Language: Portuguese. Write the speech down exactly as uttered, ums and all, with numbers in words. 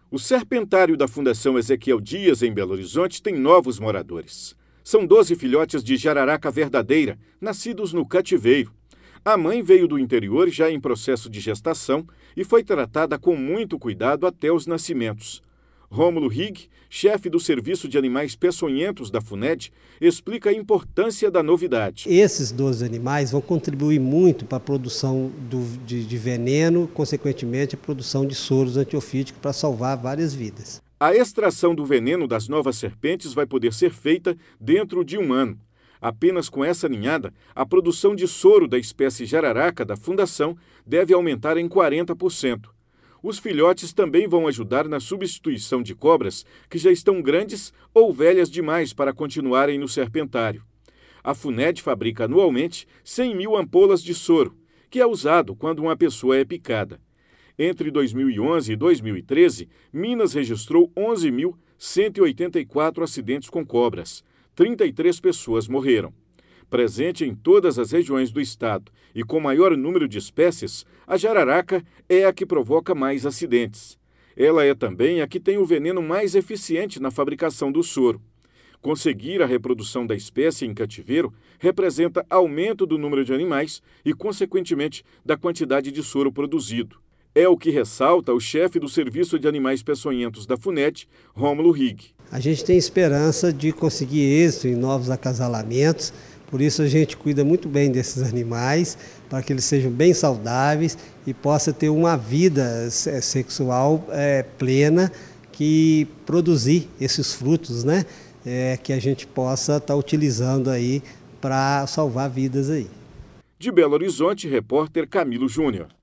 O serpentário da Fundação Ezequiel Dias, em Belo Horizonte, tem novos moradores. São doze filhotes de jararaca verdadeira, nascidos no cativeiro. A mãe veio do interior já em processo de gestação e foi tratada com muito cuidado até os nascimentos. Rômulo Rigg, chefe do Serviço de Animais Peçonhentos da FUNED, explica a importância da novidade. Esses doze animais vão contribuir muito para a produção do, de, de veneno, consequentemente a produção de soros antiofídicos para salvar várias vidas. A extração do veneno das novas serpentes vai poder ser feita dentro de um ano. Apenas com essa ninhada, a produção de soro da espécie jararaca da Fundação deve aumentar em quarenta por cento. Os filhotes também vão ajudar na substituição de cobras que já estão grandes ou velhas demais para continuarem no serpentário. A FUNED fabrica anualmente cem mil ampolas de soro, que é usado quando uma pessoa é picada. Entre dois mil e onze e dois mil e treze, Minas registrou onze mil cento e oitenta e quatro acidentes com cobras. trinta e três pessoas morreram. Presente em todas as regiões do estado e com maior número de espécies, a jararaca é a que provoca mais acidentes. Ela é também a que tem o veneno mais eficiente na fabricação do soro. Conseguir a reprodução da espécie em cativeiro representa aumento do número de animais e, consequentemente, da quantidade de soro produzido. É o que ressalta o chefe do Serviço de Animais Peçonhentos da FUNED, Rômulo Rigg. A gente tem esperança de conseguir êxito em novos acasalamentos, por isso a gente cuida muito bem desses animais, para que eles sejam bem saudáveis e possam ter uma vida sexual é, plena, que produzir esses frutos, né? É, que a gente possa estar utilizando aí para salvar vidas aí. De Belo Horizonte, repórter Camilo Júnior.